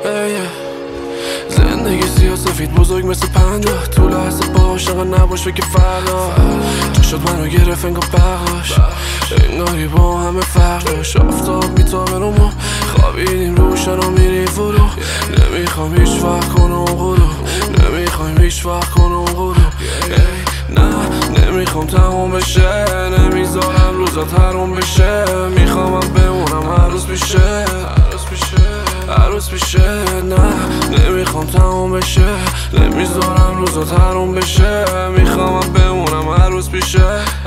زندگی سیاسفید بزرگ مثل پنجا، تو لحظه با عاشق نباش که فردا چه شد منو گرفت انگار بغلاش، انگاری با همه فرقش. آفتاب میتابه رو ما خوابیدیم روشن و میری فرو، نمیخوام هیچ وقت کنم غروب، نمیخوایم هیچ وقت کنم غروب. نه نمیخوام تموم بشه، نمیذارم روزا تموم بشه، میخوام بمونم هر روز پیشه، هر روز پیشه. نه نمیخوام تموم بشه، نمیذارم روزا تموم بشه، میخوام بمونم هر روز پیشه،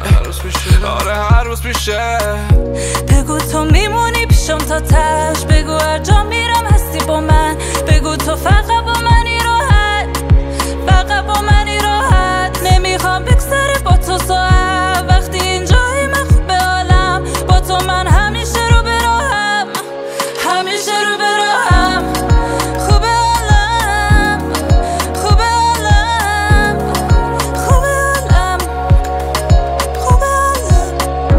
آره هر روز پیشه. بگو تو میمونی پیشم تا تش، بگو هر جا میرم هستی با من، بگو تو فقط با منی راحت، فقط با منی راحت. نمیخوام بگذره با تو ساعت، وقتی اینجایی من خوب به حالم، با تو من همیشه رو به راهم، همیشه رو به راهم. خوب حالم، خوب حالم، خوب حالم، خوب حالم،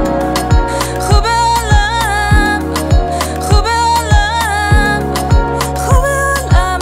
خوب حالم، خوب حالم، خوب حالم،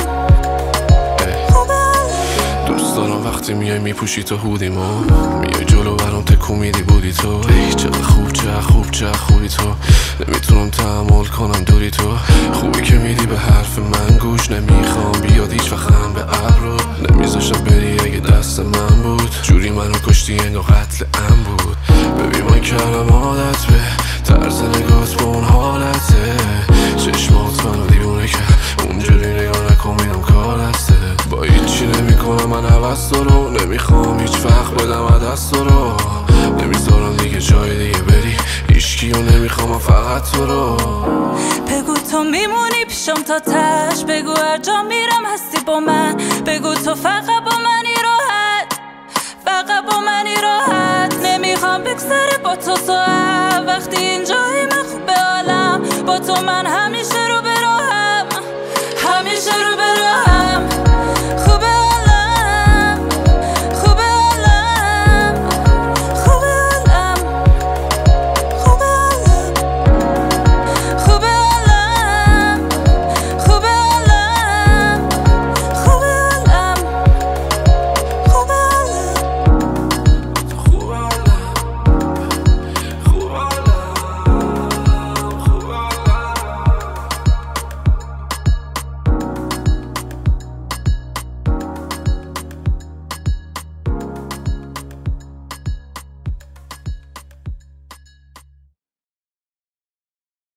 خوب حالم. دوست دارم وقتی میای میپوشی تو هودیمو، میای جلو برام تکون میدی بودی تو. ای چقدر خوب، چقدر خوب، چقدر خوبی تو، نمیتونم تحمل کنم دوری تو. خوبی که میدی به حرف من گوش، نمیخوام بیاد هیچ وقت هم به ابرو، نمیذاشتم بری اگه دست من بود، جوری منو کشتی انگار قتل ام بود. ببین من کردم عادت به طرز نگات به اون حالته، چشمات منو دیوونه کرد، اونجوری نگاه نکن میدم کار دسته. با هیچی نمیکنم من عوض تو رو، نمیخوام هیچ وقت بدم دست تو رو، نمیذارم دیگه جای دیگه بری هیچکیو، نمیخوام فقط تو رو. بگو تو میمونی پیشم تا تش، بگو هر جا میرم هستی با من، بگو تو فقط با منی راحت، فقط با منی راحت. نمیخوام بگذره با تو ساعت، وقتی اینجایی من خوب به حالم، با تو من